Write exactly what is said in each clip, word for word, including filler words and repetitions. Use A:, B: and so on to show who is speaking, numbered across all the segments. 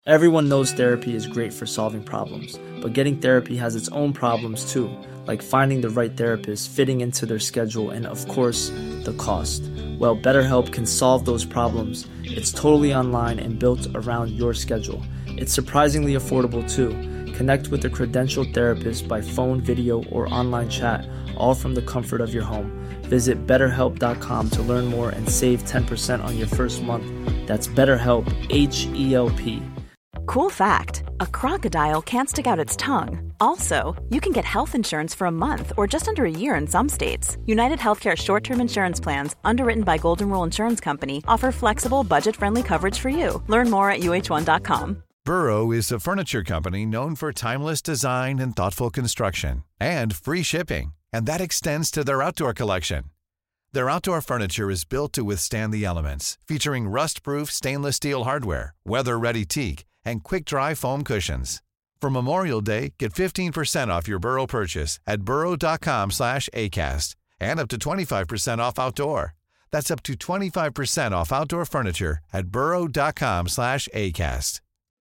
A: Everyone knows therapy is great for solving problems, but getting therapy has its own problems too, like finding the right therapist, fitting into their schedule, and of course, the cost. Well, BetterHelp can solve those problems. It's totally online and built around your schedule. It's surprisingly affordable too. Connect with a credentialed therapist by phone, video, or online chat, all from the comfort of your home. Visit better help dot com to learn more and save ten percent on your first month. That's BetterHelp, H E L P.
B: Cool fact, a crocodile can't stick out its tongue. Also, you can get health insurance for a month or just under a year in some states. United Healthcare short-term insurance plans, underwritten by Golden Rule Insurance Company, offer flexible, budget-friendly coverage for you. Learn more at U H one dot com.
C: Burrow is a furniture company known for timeless design and thoughtful construction, and free shipping, and that extends to their outdoor collection. Their outdoor furniture is built to withstand the elements, featuring rust-proof stainless steel hardware, weather-ready teak, and quick-dry foam cushions. For Memorial Day, get fifteen percent off your Burrow purchase at burrow dot com slash acast, and up to twenty-five percent off outdoor. That's up to twenty-five percent off outdoor furniture at burrow dot com slash acast.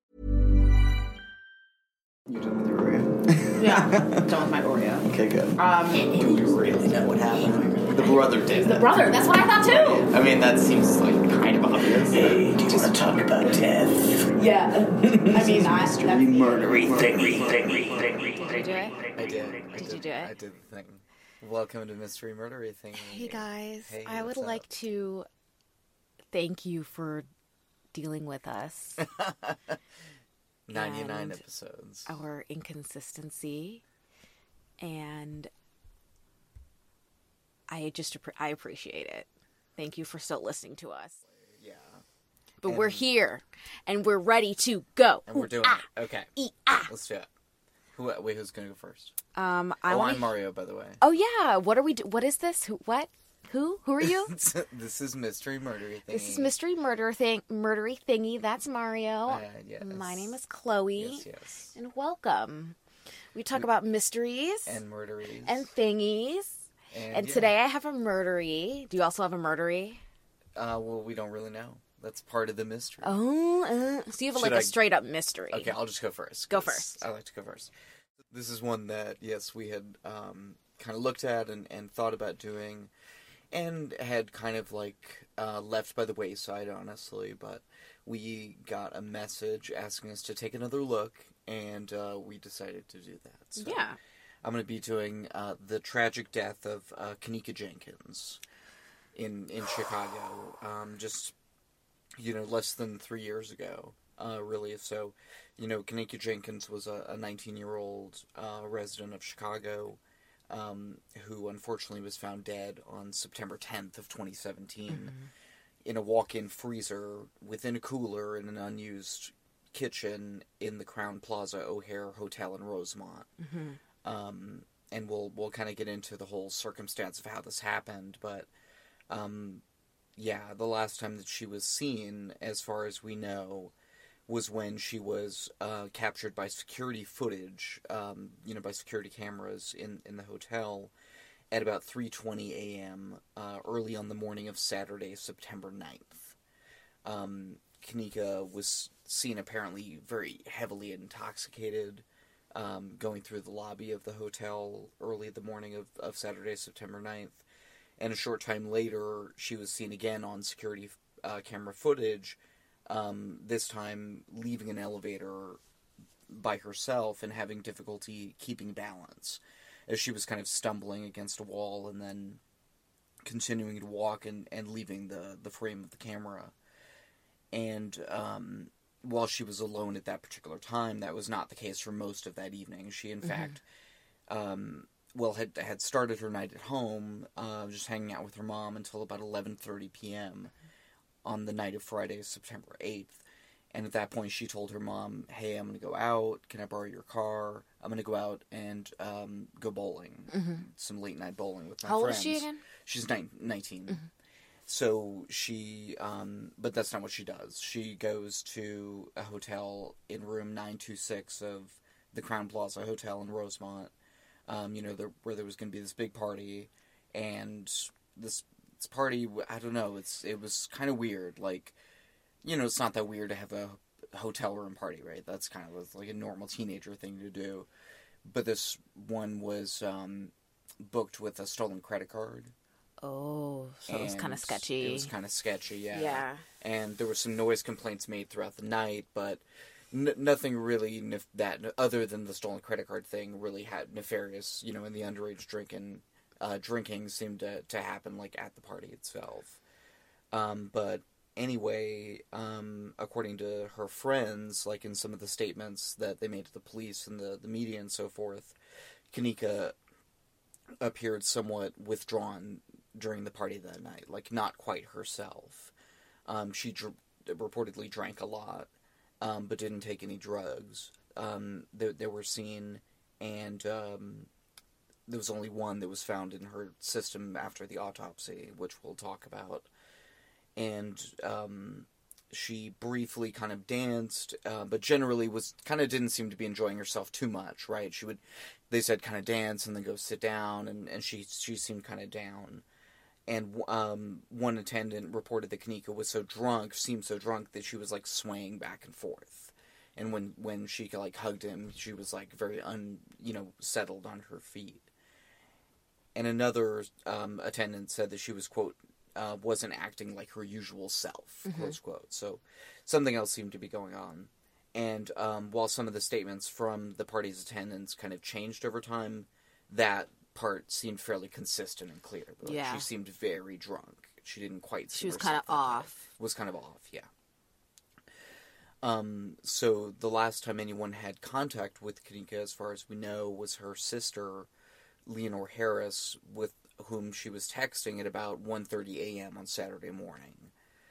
D: You done with your Oreo?
E: Yeah, done with my Oreo.
D: Okay, good.
E: Um,
D: Do you really know what happened? The brother did.
E: the brother, that's what I thought too.
D: I mean, that seems like kind of obvious.
F: Hey, do you want to talk about death?
E: Yeah. I mean, I, that's,
F: You murdery thingy, thingy, thingy.
E: Did you do it?
D: I did. I
E: Did you do it?
D: I did the thing. Welcome to Mystery Murdery Thing.
G: Hey guys,
D: Hey,
G: I would
D: what's
G: like
D: up?
G: to thank you for dealing with us,
D: ninety-nine
G: and
D: episodes.
G: our inconsistency, and I just appre- I appreciate it. Thank you for still listening to us.
D: Yeah.
G: But
D: And-
G: we're here, and we're ready to go.
D: And we're
G: Ooh,
D: doing
G: ah,
D: it. Okay.
G: ee, ah.
D: Let's do it. Who, wait, who's going to go first?
G: Um, I
D: oh,
G: want.
D: I'm Mario, by the way.
G: Oh yeah, what are we? Do- what is this? Who? What? Who? Who are you?
D: This is Mystery Murdery Thing.
G: This is mystery murder thing, murdery thingy. That's Mario.
D: Uh, yes.
G: My name is Chloe.
D: Yes, yes.
G: And welcome. We talk about mysteries
D: And murderies.
G: and thingies.
D: And,
G: And
D: yeah.
G: today I have a murdery. Do you also have a murdery?
D: Uh, well, we don't really know. That's part of the mystery.
G: Oh, uh, so you have
D: Should
G: like a
D: I-
G: straight up mystery.
D: Okay, I'll just go first.
G: Go
D: 'cause
G: first.
D: I like to go first. This is one that, yes, we had um, kind of looked at and, and thought about doing, and had kind of like uh, left by the wayside, honestly. But we got a message asking us to take another look, and uh, we decided to do that. So
G: Yeah.
D: I'm going to be doing uh, the tragic death of uh, Kenneka Jenkins in in Chicago. Um, just you know, less than three years ago, uh, really. So, you know, Kenneka Jenkins was a nineteen-year-old uh, resident of Chicago um, who unfortunately was found dead on September tenth of twenty seventeen mm-hmm. in a walk-in freezer within a cooler in an unused kitchen in the Crowne Plaza O'Hare Hotel in Rosemont.
G: Mm-hmm.
D: Um, and we'll we'll kind of get into the whole circumstance of how this happened, but um, yeah, the last time that she was seen, as far as we know, was when she was uh, captured by security footage, um, you know, by security cameras in, in the hotel at about three twenty a.m. Uh, early on the morning of Saturday, September ninth. Um, Kenneka was seen apparently very heavily intoxicated, um, going through the lobby of the hotel early the morning of, of Saturday, September ninth. And a short time later, she was seen again on security uh, camera footage, um, this time leaving an elevator by herself and having difficulty keeping balance, as she was kind of stumbling against a wall and then continuing to walk and, and leaving the, the frame of the camera. And um, while she was alone at that particular time, that was not the case for most of that evening. She, in mm-hmm. fact... Um, well, had had started her night at home, uh, just hanging out with her mom until about eleven thirty p.m. on the night of Friday, September eighth. And at that point, she told her mom, hey, I'm going to go out. Can I borrow your car? I'm going to go out and um, go bowling.
G: Mm-hmm.
D: Some late-night bowling with my
G: How
D: friends.
G: old is she again?
D: She's nine, nineteen.
G: Mm-hmm.
D: So she, um, but that's not what she does. She goes to a hotel in room nine two six of the Crowne Plaza Hotel in Rosemont. Um, you know, there, where there was going to be this big party, and this, this party, I don't know, it's it was kind of weird. Like, you know, it's not that weird to have a hotel room party, right? That's kind of like a normal teenager thing to do. But this one was um, booked with a stolen credit card.
G: Oh, so it was kind of sketchy.
D: It was kind of sketchy, yeah.
G: Yeah.
D: And there were some noise complaints made throughout the night, but n- nothing really nef- that, other than the stolen credit card thing, really had nefarious, you know, in the underage drinking, uh, drinking seemed to, to happen, like, at the party itself. Um, but anyway, um, according to her friends, like in some of the statements that they made to the police and the, the media and so forth, Kanika appeared somewhat withdrawn during the party that night, like not quite herself. Um, she dr- reportedly drank a lot, um, but didn't take any drugs. Um, they, they were seen, and um, there was only one that was found in her system after the autopsy, which we'll talk about. And um, she briefly kind of danced, uh, but generally was kind of didn't seem to be enjoying herself too much, right? She would, they said, kind of dance and then go sit down, and, and she she seemed kind of down. And um, one attendant reported that Kanika was so drunk, seemed so drunk, that she was, like, swaying back and forth. And when, when she, like, hugged him, she was, like, very, un, you know, settled on her feet. And another um, attendant said that she was, quote, uh, wasn't acting like her usual self, mm-hmm. close quote. So something else seemed to be going on. And um, while some of the statements from the party's attendants kind of changed over time, that part seemed fairly consistent and clear. Like,
G: yeah.
D: She seemed very drunk. She didn't quite see
G: She was
D: kind of
G: off.
D: Was kind of off, yeah. Um, so the last time anyone had contact with Kanika, as far as we know, was her sister, Leonore Harris, with whom she was texting at about one thirty a.m. on Saturday morning.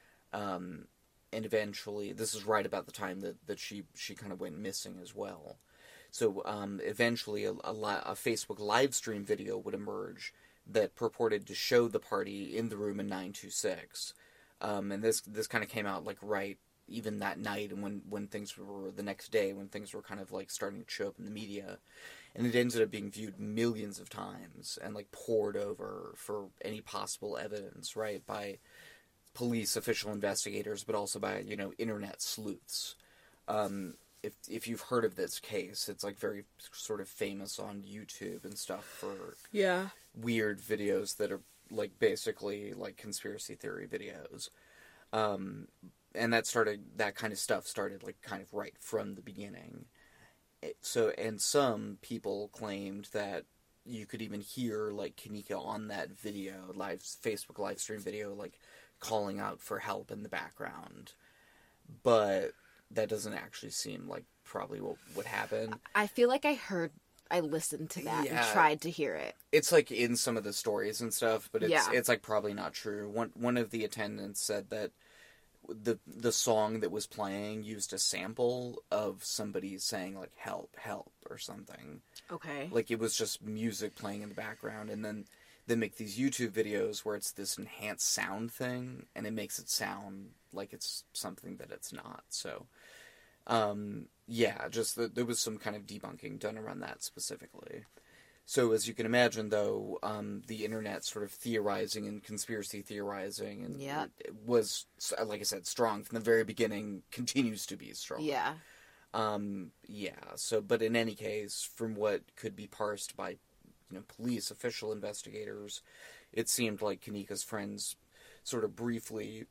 D: Um, and eventually, this is right about the time that, that she, she kind of went missing as well. So um, eventually, a, a, a Facebook live stream video would emerge that purported to show the party in the room in nine two six. Um, and this this kind of came out like right even that night, and when, when things were the next day, when things were kind of like starting to show up in the media. And it ended up being viewed millions of times and like poured over for any possible evidence, right, by police, official investigators, but also by, you know, internet sleuths. Um, if if you've heard of this case, it's like very sort of famous on YouTube and stuff for
G: yeah
D: weird videos that are like basically like conspiracy theory videos. Um, and that started, that kind of stuff started like kind of right from the beginning. So, and some people claimed that you could even hear, like, Kanika on that video, live Facebook live stream video, like, calling out for help in the background. But that doesn't actually seem like probably what would happen.
G: I feel like I heard, I listened to that
D: Yeah.
G: and tried to hear it.
D: It's, like, in some of the stories and stuff, but it's,
G: Yeah.
D: it's like, probably not true. One, one of the attendants said that the the song that was playing used a sample of somebody saying, like, help, help, or something.
G: Okay.
D: Like, it was just music playing in the background, and then they make these YouTube videos where it's this enhanced sound thing, and it makes it sound like it's something that it's not. So, um, yeah, just the, there was some kind of debunking done around that specifically. So, as you can imagine, though, um, the internet sort of theorizing and conspiracy theorizing and
G: Yeah.
D: it was, like I said, strong from the very beginning, continues to be strong.
G: Yeah.
D: Um, yeah, so, but in any case, from what could be parsed by, you know, police, official investigators, it seemed like Kanika's friends sort of briefly,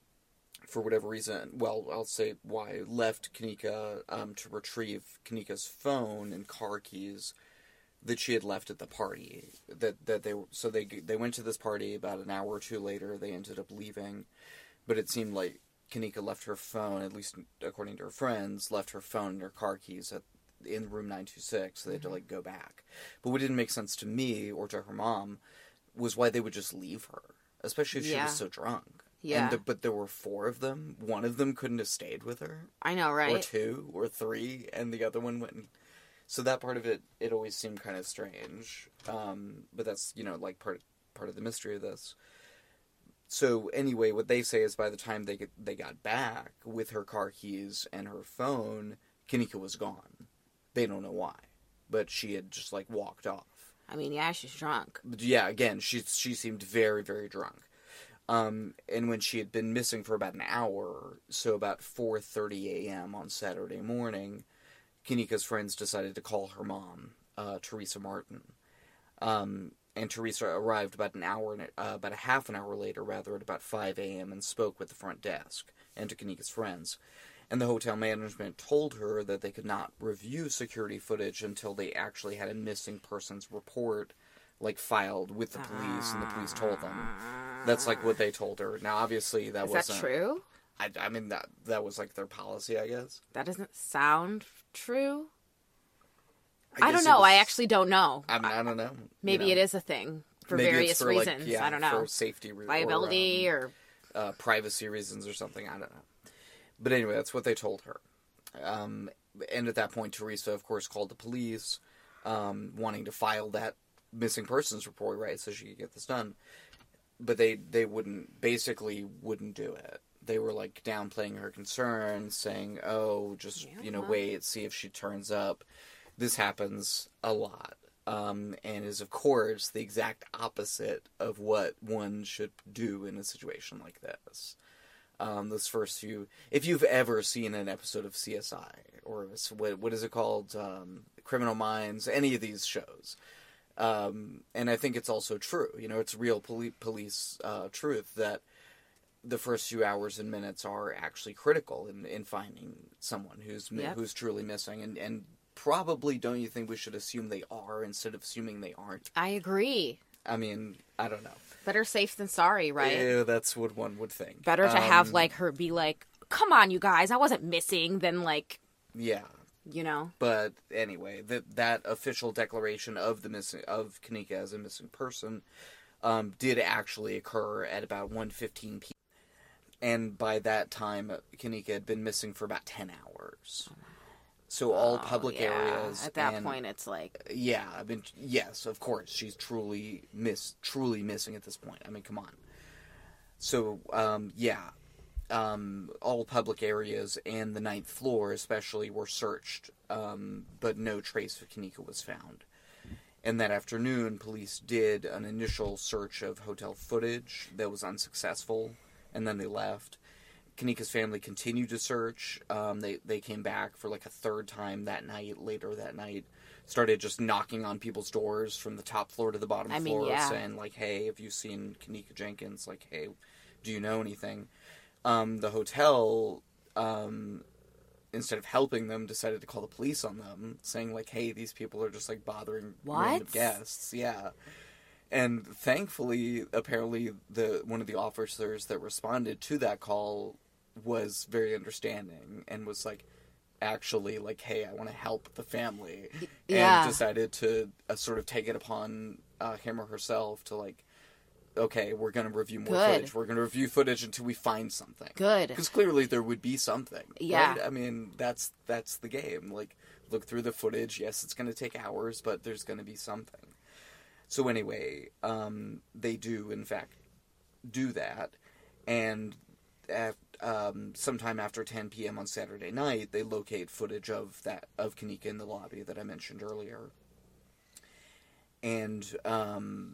D: for whatever reason, well, I'll say why, left Kanika, um, to retrieve Kanika's phone and car keys that she had left at the party. That that they so they they went to this party. About an hour or two later, they ended up leaving. But it seemed like Kanika left her phone, at least according to her friends, left her phone and her car keys at in room nine two six. So they had to like go back. But what didn't make sense to me or to her mom was why they would just leave her, especially if she
G: Yeah.
D: was so drunk.
G: Yeah.
D: And the, but there were four of them. One of them couldn't have stayed with her.
G: I know, right?
D: Or two, or three, and the other one went and... So that part of it, it always seemed kind of strange. Um, but that's, you know, like part part of the mystery of this. So anyway, what they say is by the time they get, they got back with her car keys and her phone, Kanika was gone. They don't know why. But she had just, like, walked off.
G: I mean, yeah, she's drunk.
D: But yeah, again, she she seemed very, very drunk. Um, and when she had been missing for about an hour, so about four thirty a.m. on Saturday morning, Kanika's friends decided to call her mom, uh, Teresa Martin. Um, and Teresa arrived about an hour, uh, about a half an hour later, rather, at about five a.m. and spoke with the front desk and to Kanika's friends. And the hotel management told her that they could not review security footage until they actually had a missing persons report, like, filed with the police, and the police told them. That's, like, what they told her. Now, obviously, that
G: Is
D: wasn't...
G: that true?
D: I, I mean, that that was, like, their policy, I guess.
G: That doesn't sound true.
D: I,
G: I don't
D: guess it
G: know.
D: was-
G: I actually don't know.
D: I mean, I don't know.
G: Maybe
D: you
G: it
D: know.
G: is a thing for
D: Maybe it's
G: various
D: for, like,
G: reasons.
D: yeah,
G: I don't know.
D: for safety reasons.
G: Liability
D: or...
G: or...
D: Um, uh, privacy reasons or something. I don't know. But anyway, that's what they told her. Um, and at that point, Teresa, of course, called the police, um, wanting to file that missing persons report, right, so she could get this done. But they, they wouldn't, basically wouldn't do it. They were, like, downplaying her concerns, saying, oh, just,
G: Yeah,
D: you know,
G: well.
D: wait, see if she turns up. This happens a lot. Um, and is, of course, the exact opposite of what one should do in a situation like this. Um, those first few... If you've ever seen an episode of C S I, or what, what is it called? Um, Criminal Minds, any of these shows. Um, and I think it's also true. You know, it's real poli- police uh, truth that the first few hours and minutes are actually critical in, in finding someone who's mi-
G: Yep.
D: who's truly missing. And, and probably, don't you think we should assume they are instead of assuming they aren't?
G: I agree.
D: I mean, I don't know.
G: Better safe than sorry, right?
D: Yeah, that's what one would think.
G: Better to have,
D: Um,
G: like, her be like, come on, you guys, I wasn't missing, than, like,
D: Yeah.
G: you know?
D: But anyway, that that official declaration of the missing of Kanika as a missing person um, did actually occur at about one fifteen p.m. And by that time, Kanika had been missing for about ten hours. So all public
G: Oh, yeah.
D: areas.
G: At that
D: and,
G: point, it's like,
D: yeah, I mean, yes, of course, she's truly miss, truly missing at this point. I mean, come on. So, um, yeah, um, all public areas and the ninth floor, especially, were searched, um, but no trace of Kanika was found. And that afternoon, police did an initial search of hotel footage that was unsuccessful, and then they left. Kanika's family continued to search. Um, they, they came back for like a third time that night, later that night. Started just knocking on people's doors from the top floor to the bottom
G: I mean,
D: floor,
G: yeah.
D: saying like, hey, have you seen Kanika Jenkins? Like, hey, do you know anything? Um, the hotel, um, instead of helping them, decided to call the police on them, saying like, hey, these people are just like bothering
G: What?
D: random guests. Yeah. And thankfully, apparently, the one of the officers that responded to that call was very understanding and was like, actually, like, hey, I want to help the family.
G: Yeah.
D: And decided to uh, sort of take it upon uh, him or herself to, like, okay, we're going to review more
G: Good.
D: footage. We're going to review footage until we find something.
G: Good.
D: Because clearly there would be something.
G: Yeah.
D: Right? I mean, that's that's the game. Like, look through the footage. Yes, it's going to take hours, but there's going to be something. So anyway, um, they do, in fact, do that. And at, um, sometime after ten p.m. on Saturday night, they locate footage of that of Kanika in the lobby that I mentioned earlier. And um,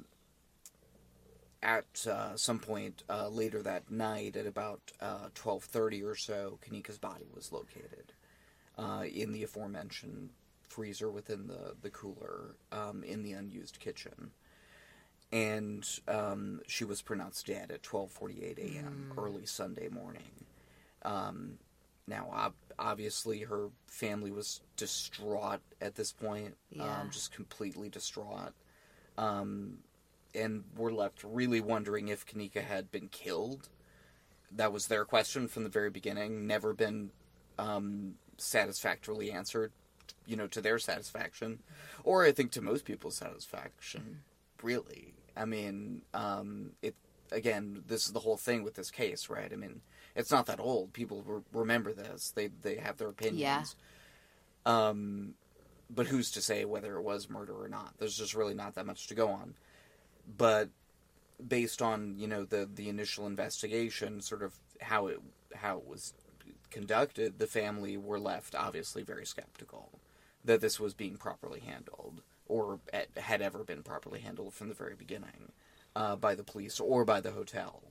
D: at uh, some point uh, later that night, at about uh, twelve thirty or so, Kanika's body was located uh, in the aforementioned freezer within the, the cooler um, in the unused kitchen. And um, she was pronounced dead at twelve forty-eight a.m. Mm. early Sunday morning. Um, now, ob- obviously, her family was distraught at this point,
G: Yeah.
D: um, just completely distraught. Um, and were left really wondering if Kanika had been killed. That was their question from the very beginning, never been um, satisfactorily answered, you know, to their satisfaction. Or I think to most people's satisfaction, really. I mean, um, it again, this is the whole thing with this case, right? I mean, it's not that old. People re- remember this. They they have their opinions. Yeah. Um, but who's to say whether it was murder or not? There's just really not that much to go on. But based on, you know, the, the initial investigation, sort of how it how it was conducted, the family were left obviously very skeptical that this was being properly handled, or had ever been properly handled from the very beginning, uh, by the police or by the hotel.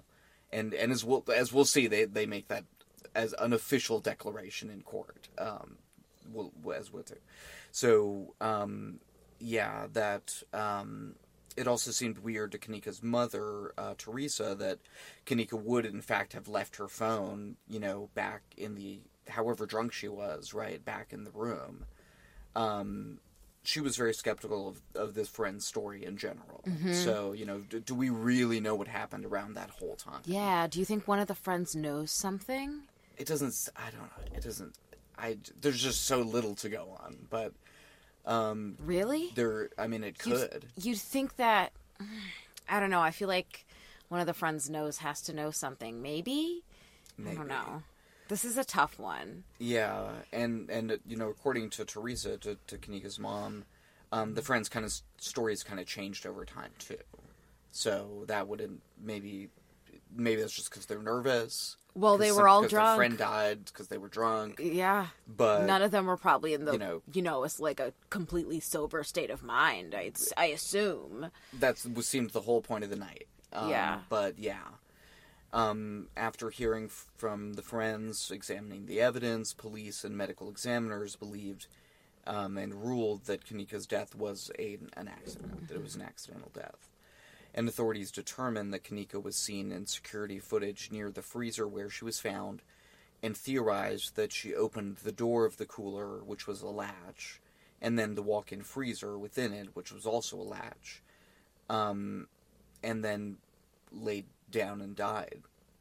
D: and and as we'll as we'll see, they they make that as an official declaration in court. Um, we'll, as we'll do. So um, yeah, that um, it also seemed weird to Kanika's mother, uh, Teresa, that Kanika would in fact have left her phone, you know, back in the however drunk she was, right, back in the room. Um, she was very skeptical of, of this friend's story in general. Mm-hmm. So, you know, do, do we really know what happened around that whole time?
G: Yeah. Do you think one of the friends knows something?
D: It doesn't, I don't know. It doesn't, I, there's just so little to go on. But, um.
G: Really?
D: There, I mean, it could.
G: You'd, you'd think that, I don't know. I feel like one of the friends knows has to know something. Maybe? Maybe. I don't know. This is a tough one. Yeah,
D: and, and you know, according to Teresa, to, to Kanika's mom, um, the friends' kind of stories kind of changed over time, too. So that wouldn't, maybe, maybe that's just because they're nervous.
G: Well, they were all
D: drunk.
G: drunk.
D: Their friend died because they were drunk.
G: Yeah.
D: But
G: none of them were probably in the,
D: you know,
G: you know, it's like a completely sober state of mind, I'd, I assume.
D: That seemed the whole point of the night. Um,
G: yeah.
D: But, yeah. Um, after hearing f- from the friends, examining the evidence, police and medical examiners believed um, and ruled that Kanika's death was a, an accident, that it was an accidental death. And authorities determined that Kanika was seen in security footage near the freezer where she was found, and theorized that she opened the door of the cooler, which was a latch, and then the walk-in freezer within it, which was also a latch, um, and then laid down and died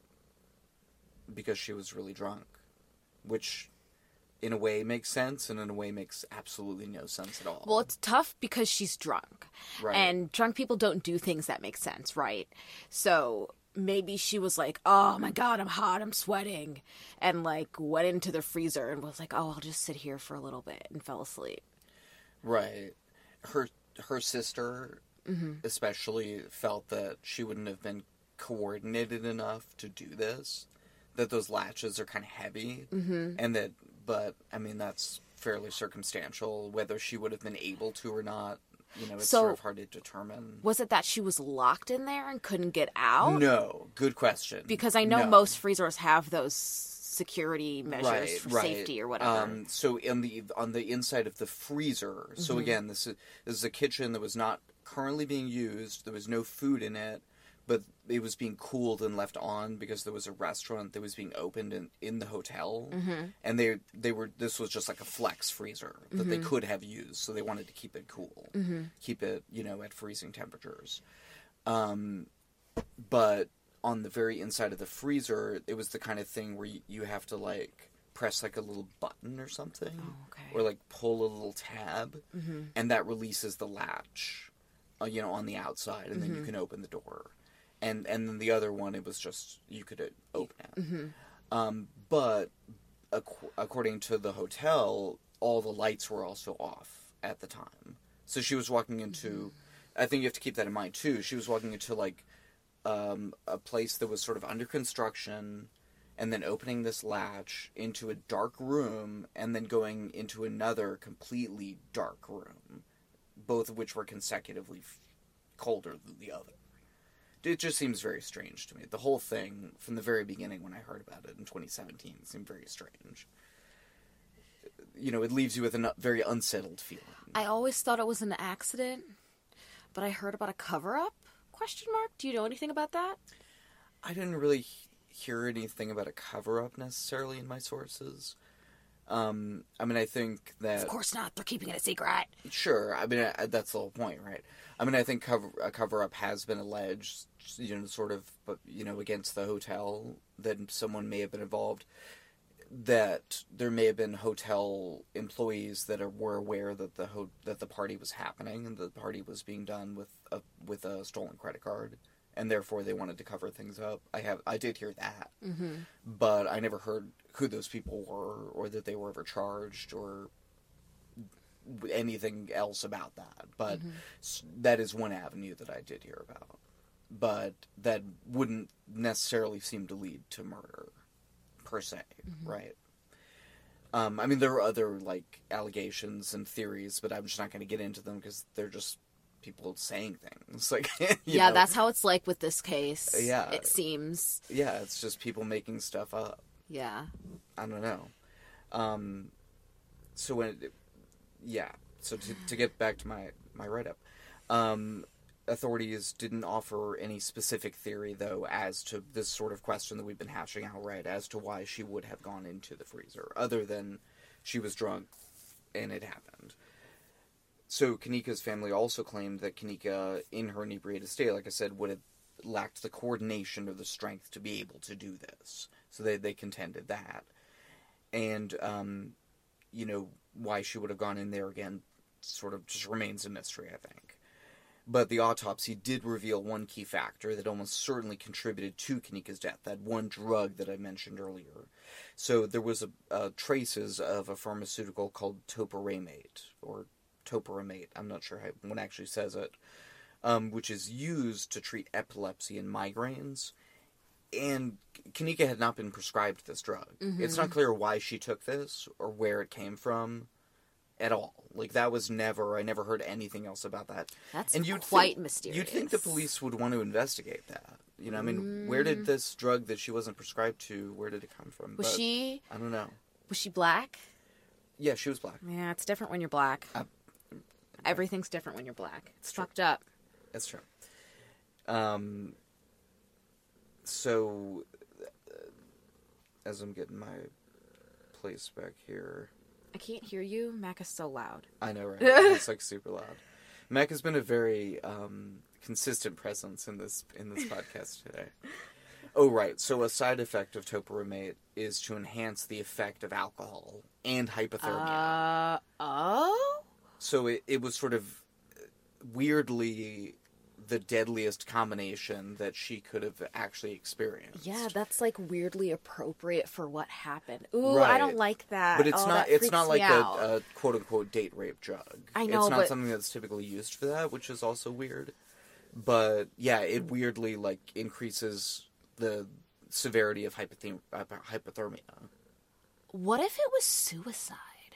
D: because she was really drunk, which in a way makes sense and in a way makes absolutely no sense at all.
G: Well, it's tough because she's drunk.
D: Right.
G: And drunk people don't do things that make sense, right? So maybe she was like, oh my God, I'm hot, I'm sweating, and like went into the freezer and was like, oh, I'll just sit here for a little bit, and fell asleep.
D: Right. Her her sister mm-hmm. especially felt that she wouldn't have been coordinated enough to do this, that those latches are kind of heavy, mm-hmm. and that, but I mean, that's fairly circumstantial. Whether she would have been able to or not, you know, it's
G: so,
D: sort of hard to determine.
G: Was it that she was locked in there and couldn't get out?
D: No, good question.
G: Because I know
D: no.
G: most freezers have those security measures
D: right,
G: for
D: right.
G: safety or whatever.
D: Um, so in the on the inside of the freezer, mm-hmm. so again, this is this is a kitchen that was not currently being used. There was no food in it, but it was being cooled and left on because there was a restaurant that was being opened in, in the hotel, mm-hmm. and they they were this was just like a flex freezer that mm-hmm. they could have used, so they wanted to keep it cool, mm-hmm. keep it, you know, at freezing temperatures. Um, but on the very inside of the freezer, it was the kind of thing where you, you have to like press like a little button or something,
G: oh, okay.
D: or like pull a little tab, mm-hmm. and that releases the latch, uh, you know, on the outside, and mm-hmm. then you can open the door. And and then the other one, it was just, you could open it. Mm-hmm. Um, but ac- according to the hotel, all the lights were also off at the time. So she was walking into, mm-hmm. I think you have to keep that in mind too, she was walking into like um, a place that was sort of under construction, and then opening this latch into a dark room, and then going into another completely dark room, both of which were consecutively f- colder than the other. It just seems very strange to me. The whole thing, from the very beginning when I heard about it in twenty seventeen, seemed very strange. You know, it leaves you with a very unsettled feeling.
G: I always thought it was an accident, but I heard about a cover-up? Question mark? Do you know anything about that?
D: I didn't really hear anything about a cover-up necessarily in my sources. Um, I mean, I think that...
G: Of course not. They're keeping it a secret.
D: Sure. I mean, I, that's the whole point, right? I mean, I think cover, a cover-up has been alleged, you know, sort of, you know, against the hotel, that someone may have been involved, that there may have been hotel employees that are, were aware that the ho- that the party was happening, and the party was being done with a, with a stolen credit card, and therefore they wanted to cover things up. I have, I did hear that, mm-hmm. but I never heard who those people were, or that they were ever charged, or anything else about that. But mm-hmm. that is one avenue that I did hear about. But that wouldn't necessarily seem to lead to murder, per se, mm-hmm. right? Um, I mean, there are other, like, allegations and theories, but I'm just not going to get into them because they're just people saying things. Like, you
G: yeah,
D: know?
G: that's how it's like with this case.
D: Yeah.
G: It seems.
D: Yeah, it's just people making stuff up.
G: Yeah.
D: I don't know. Um, so when, it, yeah, so to, to get back to my, my write-up, um, authorities didn't offer any specific theory, though, as to this sort of question that we've been hashing out, right, as to why she would have gone into the freezer, other than she was drunk and it happened. So Kanika's family also claimed that Kanika, in her inebriated state, like I said, would have lacked the coordination or the strength to be able to do this. So they, they contended that. And, um, you know, why she would have gone in there again sort of just remains a mystery, I think. But the autopsy did reveal one key factor that almost certainly contributed to Kanika's death, that one drug that I mentioned earlier. So there was a, uh, traces of a pharmaceutical called topiramate, or topiramate, I'm not sure how one actually says it, um, which is used to treat epilepsy and migraines. And Kanika had not been prescribed this drug. Mm-hmm. It's not clear why she took this, or where it came from, at all. Like, that was never, I never heard anything else about that.
G: That's
D: and you'd
G: quite
D: think,
G: mysterious.
D: You'd think the police would want to investigate that. You know, I mean, mm. where did this drug that she wasn't prescribed to, where did it come from?
G: Was
D: but,
G: she...
D: I don't know.
G: Was she black?
D: Yeah, she was black.
G: Yeah, it's different when you're black. Uh, Everything's different when you're black. It's fucked up.
D: That's true. Um... So, uh, as I'm getting my place back here...
G: I can't hear you. Mac is so loud.
D: I know, right? It's, like, super loud. Mac has been a very um, consistent presence in this in this podcast today. Oh, right. So a side effect of topiramate is to enhance the effect of alcohol and hypothermia.
G: Uh, oh?
D: So it, it was sort of weirdly... the deadliest combination that she could have actually experienced.
G: Yeah, that's like weirdly appropriate for what happened. Ooh,
D: right.
G: I don't like that.
D: But it's
G: oh,
D: not. It's not like a, a quote unquote date rape drug.
G: I know,
D: it's not
G: but...
D: something that's typically used for that, which is also weird. But yeah, it weirdly like increases the severity of hypothem- hypothermia.
G: What if it was suicide?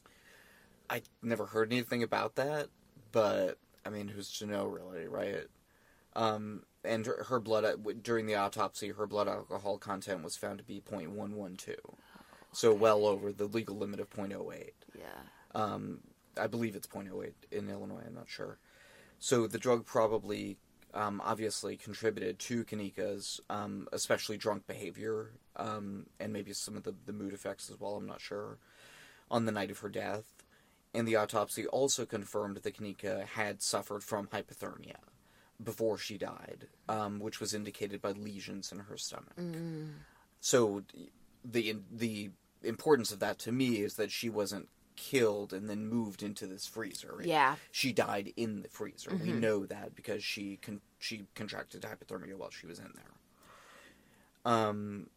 D: I never heard anything about that, but. I mean, who's to know, really, right? Um, and her, her blood, during the autopsy, her blood alcohol content was found to be zero point one one two. Oh, okay. So well over the legal limit of zero point zero eight.
G: Yeah.
D: Um, I believe it's zero point zero eight in Illinois, I'm not sure. So the drug probably, um, obviously contributed to Kanika's, um, especially drunk behavior, um, and maybe some of the, the mood effects as well, I'm not sure, on the night of her death. And the autopsy also confirmed that Kanika had suffered from hypothermia before she died, um, which was indicated by lesions in her stomach. Mm. So the the importance of that to me is that she wasn't killed and then moved into this freezer.
G: Yeah.
D: She died in the freezer. Mm-hmm. We know that because she con- she contracted hypothermia while she was in there. Um...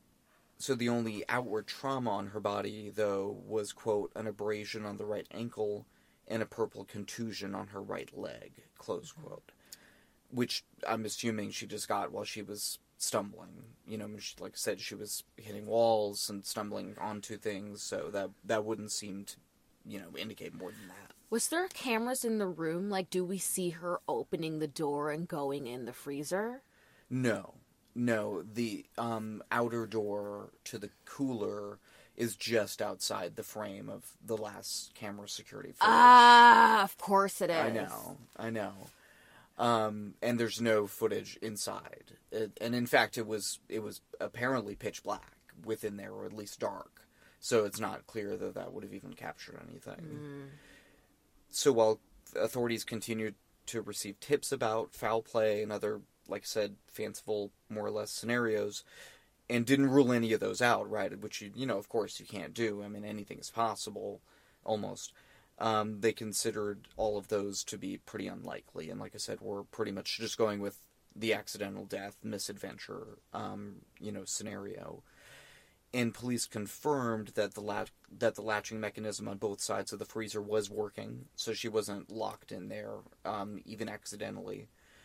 D: So the only outward trauma on her body, though, was, quote, an abrasion on the right ankle and a purple contusion on her right leg, close quote. Which I'm assuming she just got while she was stumbling. You know, she, like I said, she was hitting walls and stumbling onto things, so that that wouldn't seem to, you know, indicate more than that.
G: Was there cameras in the room? Like, do we see her opening the door and going in the freezer?
D: No. No, the um, outer door to the cooler is just outside the frame of the last camera security footage.
G: Ah, of course it is.
D: I know, I know. Um, and there's no footage inside. It, and in fact, it was it was apparently pitch black within there, or at least dark. So it's not clear that that would have even captured anything. Mm. So while authorities continued to receive tips about foul play and other, like I said, fanciful, more or less, scenarios, and didn't rule any of those out, right? Which, you, you know, of course you can't do. I mean, anything is possible, almost. Um, they considered all of those to be pretty unlikely. And like I said, we're pretty much just going with the accidental death, misadventure, um, you know, scenario. And police confirmed that the lat- that the latching mechanism on both sides of the freezer was working, so she wasn't locked in there, um, even accidentally.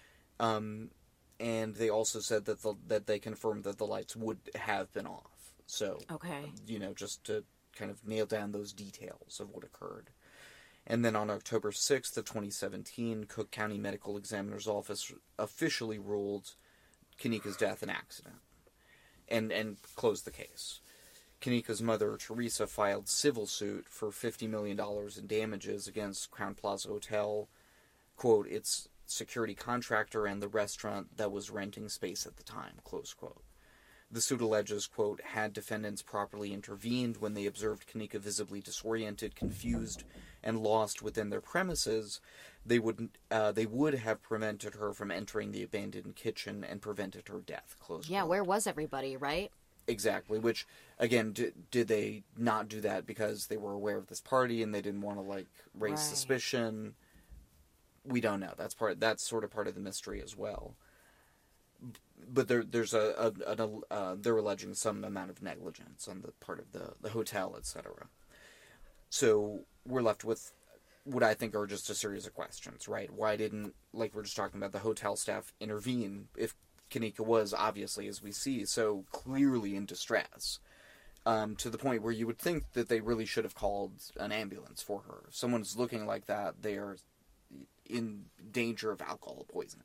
D: Um, and they also said that the, that they confirmed that the lights would have been off. So,
G: okay,
D: you know, just to kind of nail down those details of what occurred. And then on October sixth of twenty seventeen, Cook County Medical Examiner's Office officially ruled Kanika's death an accident and, and closed the case. Kanika's mother, Teresa, filed civil suit for fifty million dollars in damages against Crown Plaza Hotel, quote, its security contractor and the restaurant that was renting space at the time, close quote. The suit alleges, quote, had defendants properly intervened when they observed Kanika visibly disoriented, confused, and lost within their premises, they would uh, they would have prevented her from entering the abandoned kitchen and prevented her death, close
G: Yeah,
D: quote.
G: where was everybody, right?
D: Exactly, which, again, did, did they not do that because they were aware of this party and they didn't want to, like, raise
G: Right.
D: suspicion? We don't know. That's part. That's sort of part of the mystery as well. But there, there's a, a, a uh, they're alleging some amount of negligence on the part of the, the hotel, et cetera. So we're left with what I think are just a series of questions, right? Why didn't, like we're just talking about, the hotel staff intervene if Kanika was, obviously, as we see, so clearly in distress, um, to the point where you would think that they really should have called an ambulance for her. If someone's looking like that, they are in danger of alcohol poisoning.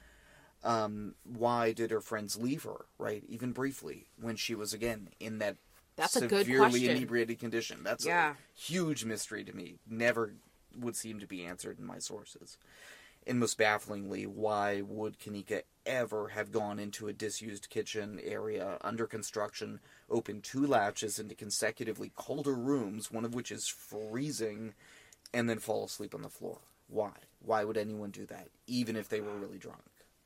D: Um, why did her friends leave her, right, even briefly, when she was, again, in that
G: That's a good
D: severely
G: question.
D: inebriated condition? That's
G: Yeah.
D: a huge mystery to me. Never would seem to be answered in my sources. And most bafflingly, why would Kanika ever have gone into a disused kitchen area under construction, open two latches into consecutively colder rooms, one of which is freezing, and then fall asleep on the floor? Why? Why would anyone do that, even if they were really drunk?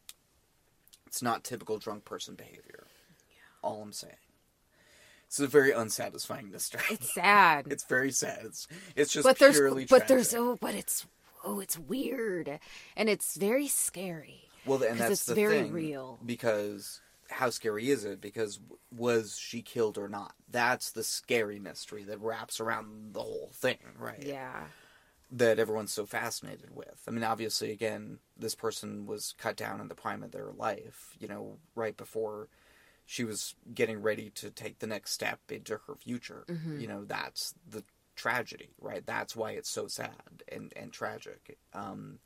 D: It's not typical drunk person behavior. All I'm saying. It's a very unsatisfying mystery.
G: It's sad.
D: It's very sad. It's, it's just
G: but there's,
D: purely
G: but
D: tragic.
G: there's, oh, but it's, oh, it's weird, and it's very scary.
D: Well, and
G: 'cause
D: that's
G: it's
D: the
G: very
D: thing.
G: real.
D: Because how scary is it? Because was she killed or not? That's the scary mystery that wraps around the whole thing, right?
G: Yeah.
D: That everyone's so fascinated with. I mean, obviously, again, this person was cut down in the prime of their life, you know, right before she was getting ready to take the next step into her future.
G: Mm-hmm.
D: You know, that's the tragedy, right? That's why it's so sad and, and tragic. Um,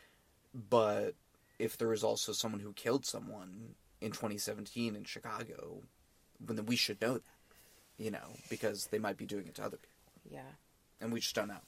D: but if there is also someone who killed someone in twenty seventeen in Chicago, then we should know that, you know, because they might be doing it to other people.
G: Yeah.
D: And we just don't know.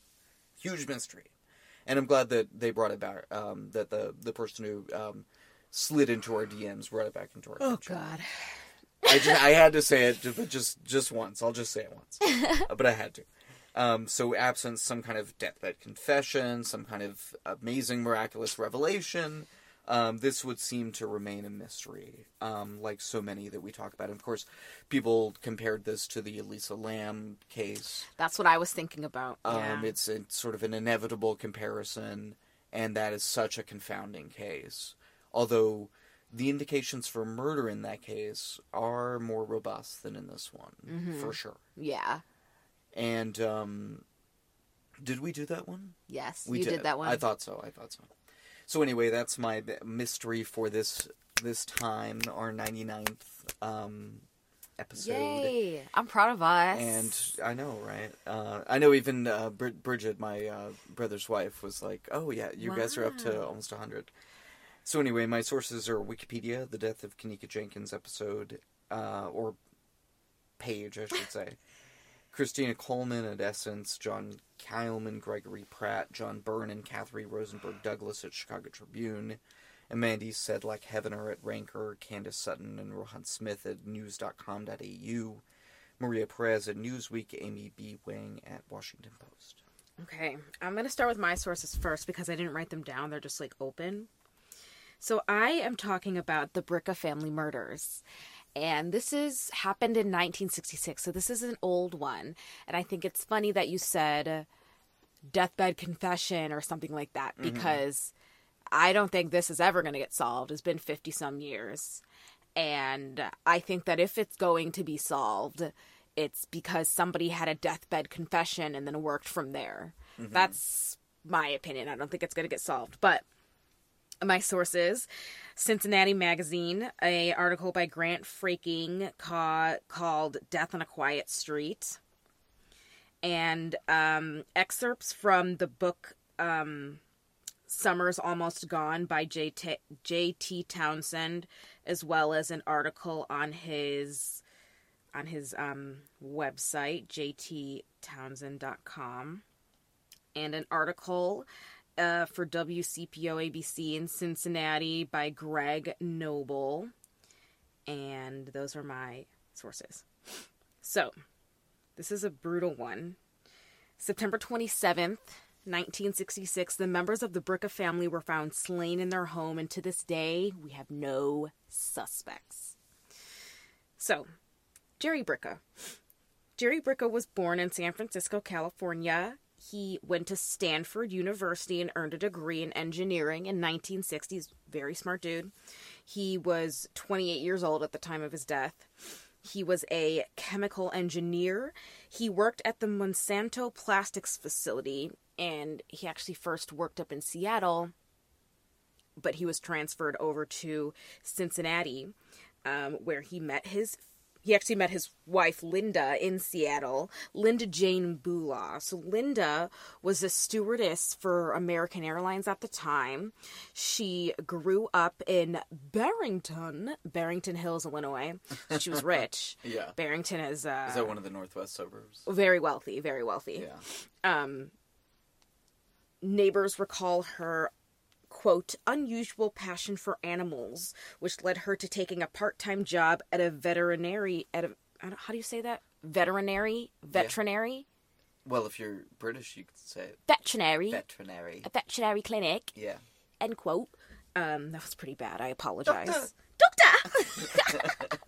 D: Huge mystery. And I'm glad that they brought it back, um, that the, the person who um, slid into our D Ms brought it back into our
G: Oh,
D: attention.
G: God.
D: I, just, I had to say it, but just, just once. I'll just say it once. Uh, but I had to. Um, so absent some kind of deathbed confession, some kind of amazing, miraculous revelation, um, this would seem to remain a mystery, um, like so many that we talk about. And of course, people compared this to the Elisa Lam case.
G: That's what I was thinking about.
D: Um,
G: Yeah.
D: it's, it's sort of an inevitable comparison, and that is such a confounding case. Although the indications for murder in that case are more robust than in this one,
G: Mm-hmm.
D: for sure.
G: Yeah.
D: And, um, did we do that one?
G: Yes,
D: We
G: you did. that one.
D: I thought so, I thought so. So anyway, that's my b- mystery for this this time, our ninety-ninth um, episode.
G: Yay! I'm proud of us.
D: And I know, right? Uh, I know even uh, Brid- Bridget, my uh, brother's wife, was like, oh yeah, you guys are up to
G: Wow.
D: almost one hundred. So anyway, my sources are Wikipedia, the death of Kanika Jenkins episode, uh, or page, I should say. Christina Coleman at Essence, John Kyleman, Gregory Pratt, John Byrne, and Catherine Rosenberg Douglas at Chicago Tribune, and Mandy Sedlak Heavener at Ranker, Candace Sutton and Rohan Smith at news dot com dot a u, Maria Perez at Newsweek, Amy B. Wang at Washington Post.
G: Okay, I'm going to start with my sources first because I didn't write them down. They're just like open. So I am talking about the Bricca family murders. And this is happened in nineteen sixty-six. So this is an old one. And I think it's funny that you said deathbed confession or something like that, because I don't think this is ever going to get solved. It's been fifty some years. And I think that if it's going to be solved, it's because somebody had a deathbed confession and then worked from there. Mm-hmm. That's my opinion. I don't think it's going to get solved. But my sources, Cincinnati Magazine, a article by Grant Fraking ca- called Death on a Quiet Street. and um, excerpts from the book um, Summer's Almost Gone by J T Townsend, as well as an article on his on his um, website, j t townsend dot com, and an article uh, for W C P O A B C in Cincinnati by Greg Noble. And those are my sources. So, this is a brutal one. September twenty-seventh, nineteen sixty-six, the members of the Bricca family were found slain in their home, and to this day, we have no suspects. So, Jerry Bricca. Jerry Bricca was born in San Francisco, California. He went to Stanford University and earned a degree in engineering in nineteen sixties. Very smart dude. He was twenty-eight years old at the time of his death. He was a chemical engineer. He worked at the Monsanto Plastics facility, and he actually first worked up in Seattle, but he was transferred over to Cincinnati, um, where he met his He actually met his wife, Linda, in Seattle, Linda Jane Bulaw. So Linda was a stewardess for American Airlines at the time. She grew up in Barrington, Barrington Hills, Illinois. She was rich.
D: Yeah.
G: Barrington is... Uh,
D: is that one of the northwest suburbs?
G: Very wealthy, very wealthy.
D: Yeah.
G: Um, neighbors recall her, quote, unusual passion for animals, which led her to taking a part-time job at a veterinary, at a, I don't, how do you say that? Veterinary? Veterinary?
D: Yeah. Well, if you're British, you could say it.
G: Veterinary.
D: Veterinary.
G: A veterinary clinic.
D: Yeah.
G: End quote. Um, that was pretty bad. I apologize. Doctor! Doctor!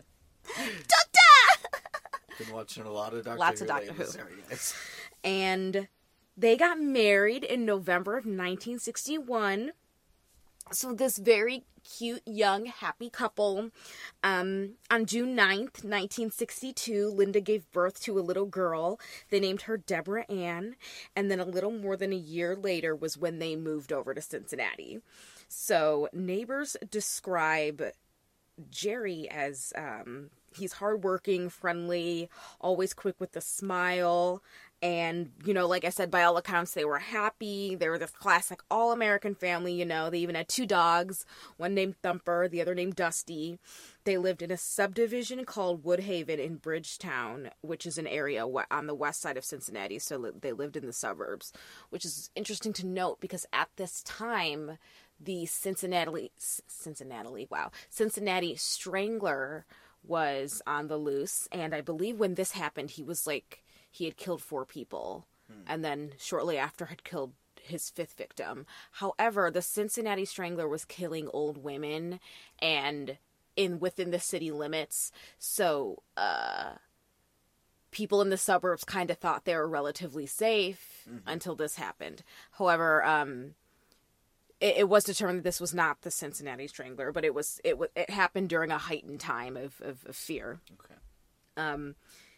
G: Doctor!
D: Been watching a lot of Doctor
G: Lots
D: Who.
G: of Doctor
D: lately.
G: Who.
D: Sorry, guys.
G: And they got married in November of nineteen sixty-one. So this very cute, young, happy couple. Um, on June ninth, nineteen sixty-two, Linda gave birth to a little girl. They named her Deborah Ann. And then a little more than a year later was when they moved over to Cincinnati. So neighbors describe Jerry as, um, he's hardworking, friendly, always quick with a smile. And, you know, like I said, by all accounts, they were happy. They were this classic all-American family, you know. They even had two dogs, one named Thumper, the other named Dusty. They lived in a subdivision called Woodhaven in Bridgetown, which is an area on the west side of Cincinnati. So they lived in the suburbs, which is interesting to note because at this time, the Cincinnati, Cincinnati, wow, Cincinnati Strangler was on the loose. And I believe when this happened, he was like... he had killed four people, hmm. and then shortly after had killed his fifth victim. However, the Cincinnati Strangler was killing old women and in within the city limits. So, uh, people in the suburbs kind of thought they were relatively safe mm-hmm. until this happened. However, um, it, it was determined that this was not the Cincinnati Strangler, but it was it it happened during a heightened time of of, of fear.
D: Okay.
G: Um.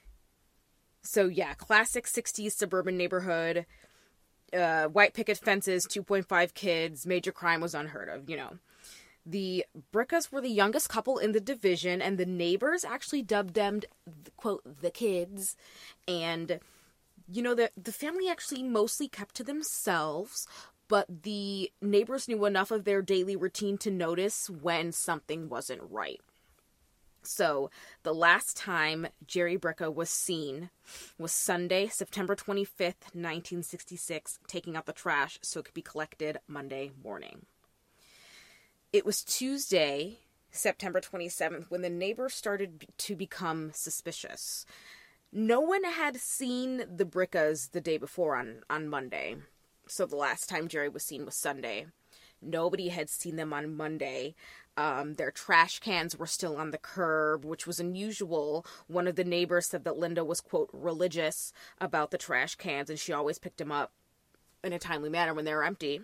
G: So, yeah, classic sixties suburban neighborhood, uh, white picket fences, two point five kids, major crime was unheard of, you know. The Briccas were the youngest couple in the division, and the neighbors actually dubbed them, quote, the kids. And, you know, the, the family actually mostly kept to themselves, but the neighbors knew enough of their daily routine to notice when something wasn't right. So, the last time Jerry Bricca was seen was Sunday, September twenty-fifth, nineteen sixty-six, taking out the trash so it could be collected Monday morning. It was Tuesday, September twenty-seventh, when the neighbors started to become suspicious. No one had seen the Briccas the day before on, on Monday. So, the last time Jerry was seen was Sunday. Nobody had seen them on Monday. Um, their trash cans were still on the curb, which was unusual. One of the neighbors said that Linda was, quote, religious about the trash cans, and she always picked them up in a timely manner when they were empty.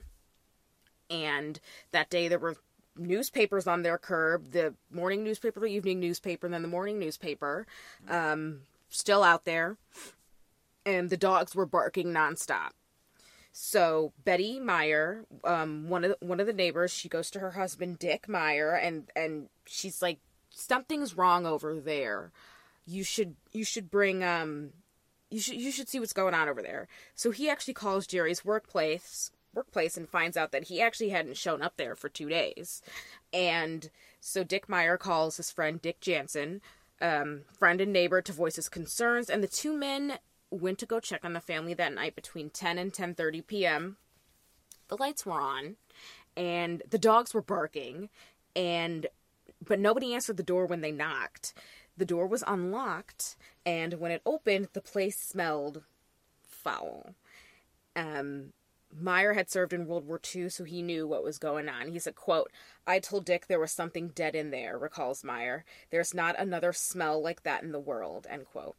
G: And that day there were newspapers on their curb, the morning newspaper, the evening newspaper, and then the morning newspaper, um, still out there. And the dogs were barking nonstop. So Betty Meyer, um, one of the, one of the neighbors, she goes to her husband Dick Meyer, and, and she's like, something's wrong over there. You should you should bring um you should you should see what's going on over there. So he actually calls Jerry's workplace workplace and finds out that he actually hadn't shown up there for two days. And so Dick Meyer calls his friend Dick Jansen, um, friend and neighbor, to voice his concerns. And the two men went to go check on the family that night between ten and ten thirty p.m. The lights were on, and the dogs were barking, and but nobody answered the door when they knocked. The door was unlocked, and when it opened, the place smelled foul. Um, Meyer had served in World War Two, so he knew what was going on. He said, quote, "I told Dick there was something dead in there," recalls Meyer. "There's not another smell like that in the world," end quote.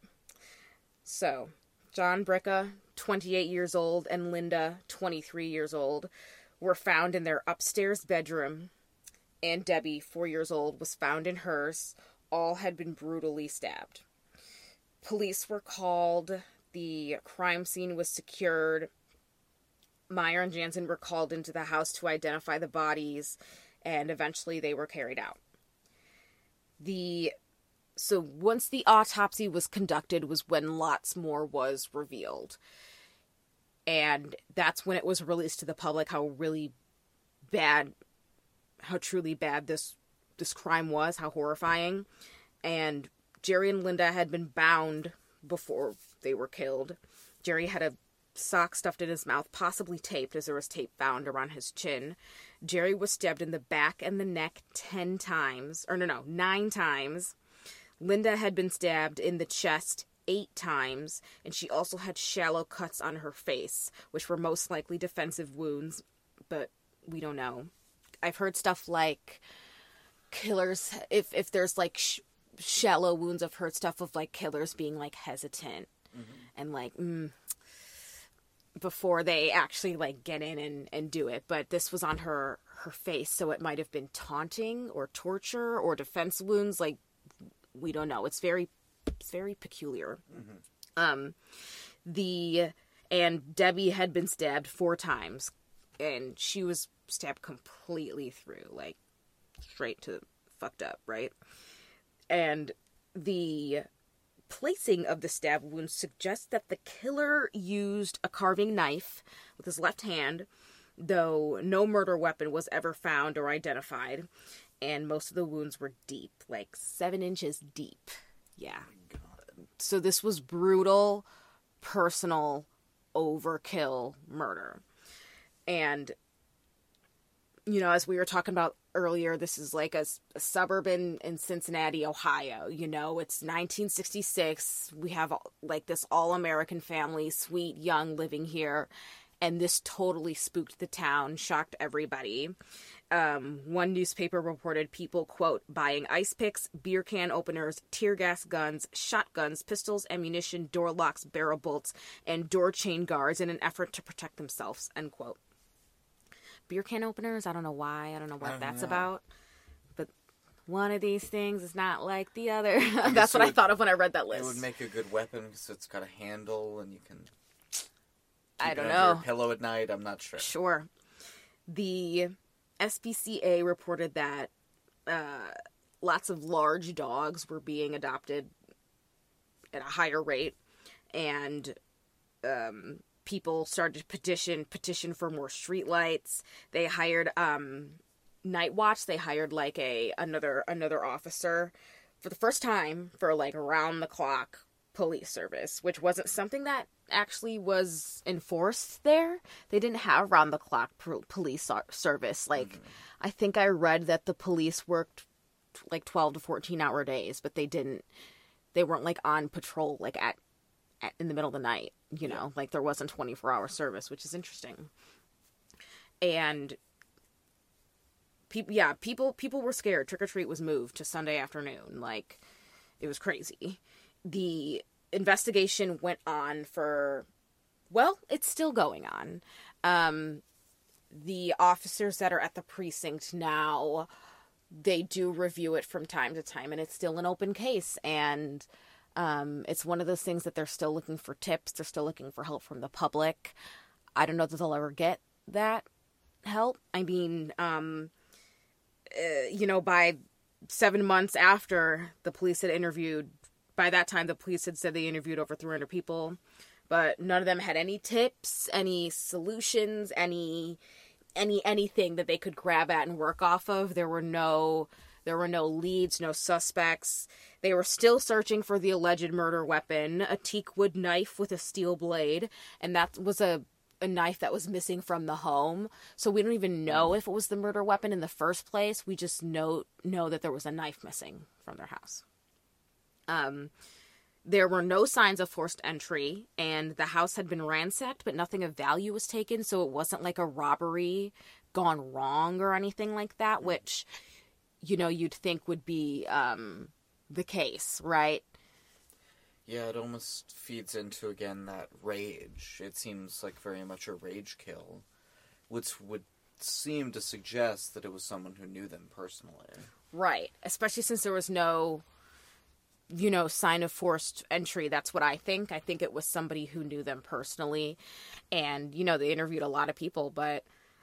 G: So, John Bricka, twenty-eight years old, and Linda, twenty-three years old, were found in their upstairs bedroom, and Debbie, four years old, was found in hers. All had been brutally stabbed. Police were called. The crime scene was secured. Meyer and Jansen were called into the house to identify the bodies, and eventually they were carried out. The so once the autopsy was conducted was when lots more was revealed. And that's when it was released to the public how really bad, how truly bad this this crime was, how horrifying. And Jerry and Linda had been bound before they were killed. Jerry had a sock stuffed in his mouth, possibly taped, as there was tape found around his chin. Jerry was stabbed in the back and the neck ten times, or no, no, nine times. Linda had been stabbed in the chest eight times, and she also had shallow cuts on her face, which were most likely defensive wounds, but we don't know. I've heard stuff like killers, if if there's like sh- shallow wounds, I've heard stuff of like killers being like hesitant mm-hmm. and like mm, before they actually like get in and, and do it. But this was on her her face, so it might have been taunting or torture or defense wounds. Like, we don't know. It's very it's very peculiar. Mm-hmm. Um, the and Debbie had been stabbed four times, and she was stabbed completely through, like straight to fucked up, right? And the placing of the stab wounds suggests that the killer used a carving knife with his left hand, though no murder weapon was ever found or identified, and most of the wounds were deep, like seven inches deep. Yeah. Oh my God. So this was brutal, personal, overkill murder. And, you know, as we were talking about earlier, this is like a, a suburb in, in Cincinnati, Ohio. You know, it's nineteen sixty-six. We have like this all-American family, sweet, young, living here. And this totally spooked the town, shocked everybody. Um, one newspaper reported people, quote, buying ice picks, beer can openers, tear gas guns, shotguns, pistols, ammunition, door locks, barrel bolts, and door chain guards in an effort to protect themselves, end quote. Beer can openers, I don't know why, I don't know what don't that's know. about, but one of these things is not like the other. That's what would, I thought of when I read that list.
D: It would make a good weapon because it's got a handle and you can keep
G: I don't
D: it
G: know.
D: under your pillow at night. I'm not sure.
G: Sure. The S P C A reported that uh, lots of large dogs were being adopted at a higher rate, and um, people started to petition petition for more streetlights. They hired um, Night Watch. They hired like a another another officer for the first time for like around the clock police service, which wasn't something that actually was enforced there. They didn't have round the clock pro- police service. Like, mm-hmm. I think I read that the police worked like twelve to fourteen hour days, but they didn't, they weren't like on patrol, like at, at in the middle of the night, you know, like there wasn't twenty-four hour service, which is interesting. And people, yeah, people, people were scared. Trick or Treat was moved to Sunday afternoon. Like, it was crazy. The investigation went on for, well, it's still going on. Um, the officers that are at the precinct now, they do review it from time to time, and it's still an open case. And um, it's one of those things that they're still looking for tips. They're still looking for help from the public. I don't know that they'll ever get that help. I mean, um, uh, you know, by seven months after the police had interviewed by that time, the police had said they interviewed over three hundred people, but none of them had any tips, any solutions, any any anything that they could grab at and work off of. There were no there were no leads, no suspects. They were still searching for the alleged murder weapon, a teak wood knife with a steel blade, and that was a a knife that was missing from the home. So we don't even know if it was the murder weapon in the first place. We just know know that there was a knife missing from their house. Um, there were no signs of forced entry, and the house had been ransacked, but nothing of value was taken, so it wasn't like a robbery gone wrong or anything like that, which, you know, you'd think would be um, the case, right?
D: Yeah, it almost feeds into, again, that rage. It seems like very much a rage kill, which would seem to suggest that it was someone who knew them personally.
G: Right, especially since there was no, you know, sign of forced entry. That's what I think. I think it was somebody who knew them personally. And, you know, they interviewed a lot of people, but,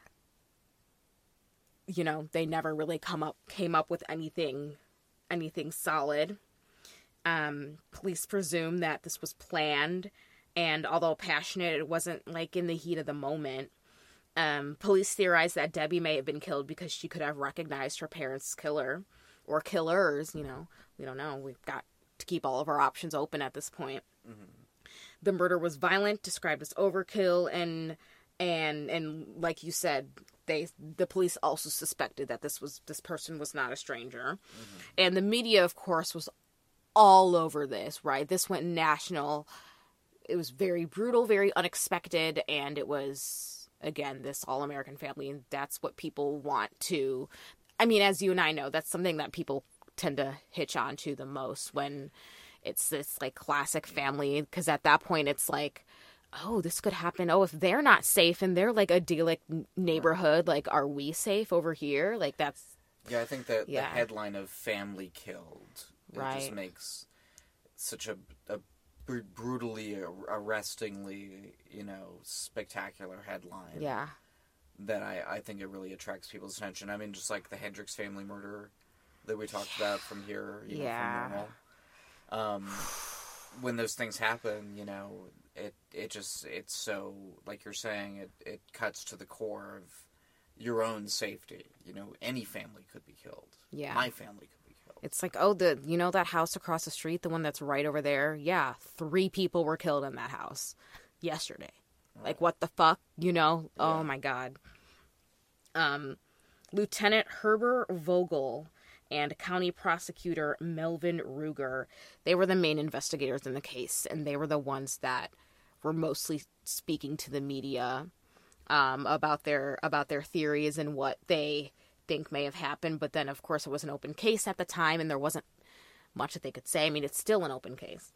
G: you know, they never really come up came up with anything anything solid. Um, police presume that this was planned, and although passionate, it wasn't like in the heat of the moment. Um, police theorize that Debbie may have been killed because she could have recognized her parents' killer, or killers, you know. We don't know. We've got to keep all of our options open at this point. Mm-hmm. The murder was violent, described as overkill, and and and like you said, they the police also suspected that this was this person was not a stranger. Mm-hmm. And the media, of course, was all over this, right? This went national. It was very brutal, very unexpected, and it was, again, this all-American family, and that's what people want to... I mean, as you and I know, that's something that people tend to hitch on to the most when it's this, like, classic family, because at that point it's like, oh, this could happen. Oh, if they're not safe in their, like, idyllic neighborhood, like, are we safe over here? Like, that's...
D: Yeah, I think that
G: yeah.
D: the headline of family killed, it
G: right.
D: just makes such a, a br- brutally, arrestingly, you know, spectacular headline.
G: Yeah.
D: That I, I think it really attracts people's attention. I mean, just like the Hendricks family murder that we talked about from here, you know,
G: yeah.
D: from Normal. Um, when those things happen, you know, it it just, it's so, like you're saying, it, it cuts to the core of your own safety. You know, any family could be killed.
G: Yeah.
D: My family could be killed.
G: It's like, oh, the you know that house across the street, the one that's right over there? Yeah, three people were killed in that house yesterday. Right. Like, what the fuck? You know? Yeah. Oh, my God. Um, Lieutenant Herbert Vogel and County Prosecutor Melvin Ruger, they were the main investigators in the case, and they were the ones that were mostly speaking to the media um, about their about their theories and what they think may have happened. But then, of course, it was an open case at the time, and there wasn't much that they could say. I mean, it's still an open case.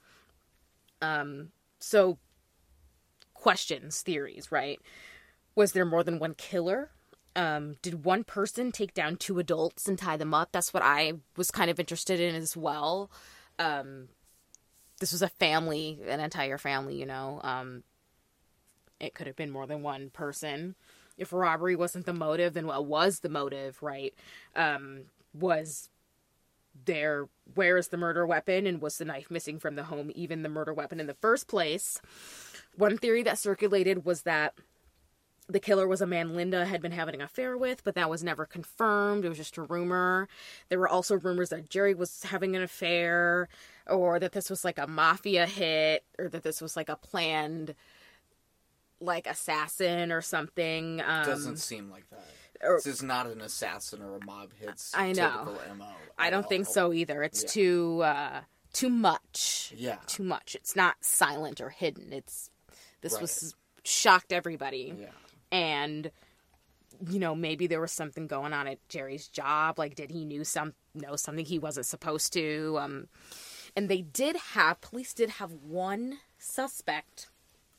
G: Um, so, questions, theories, right? Was there more than one killer? Um, did one person take down two adults and tie them up? That's what I was kind of interested in as well. Um, this was a family, an entire family, you know. Um, it could have been more than one person. If robbery wasn't the motive, then what was the motive, right? Um, was there, where is the murder weapon? And was the knife missing from the home, even the murder weapon in the first place? One theory that circulated was that the killer was a man Linda had been having an affair with, but that was never confirmed. It was just a rumor. There were also rumors that Jerry was having an affair, or that this was like a mafia hit, or that this was like a planned, like, assassin or something. Um,
D: Doesn't seem like that.
G: Or,
D: this is not an assassin or a mob hit's
G: I know.
D: typical M O.
G: I don't
D: all.
G: think so either. It's
D: yeah.
G: too, uh, too much.
D: Yeah.
G: Too much. It's not silent or hidden. It's, this
D: right.
G: was shocked everybody.
D: Yeah.
G: And, you know, maybe there was something going on at Jerry's job. Like, did he knew some know something he wasn't supposed to? Um, and they did have, police did have one suspect.